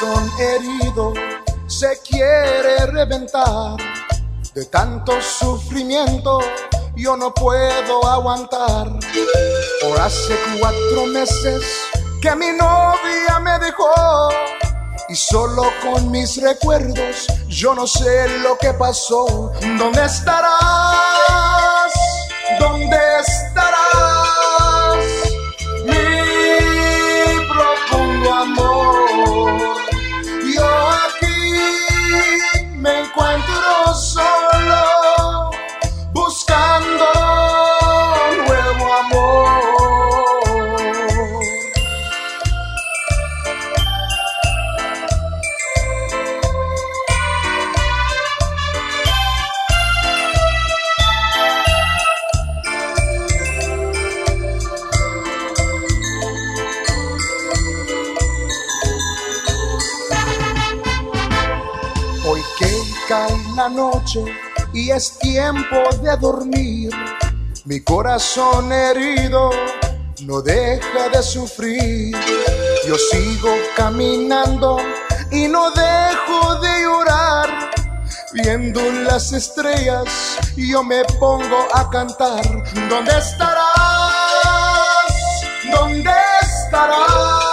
corazón herido se quiere reventar. De tanto sufrimiento yo no puedo aguantar. Por hace 4 meses que mi novia me dejó, y solo con mis recuerdos yo no sé lo que pasó. ¿Dónde estarás? ¿Dónde estarás? Mi profundo amor. Yo aquí me encuentro solo, buscando nuevo amor. Hoy que cae la noche y es tiempo de dormir, mi corazón herido no deja de sufrir. Yo sigo caminando y no dejo de llorar. Viendo las estrellas yo me pongo a cantar. ¿Dónde estarás? ¿Dónde estarás?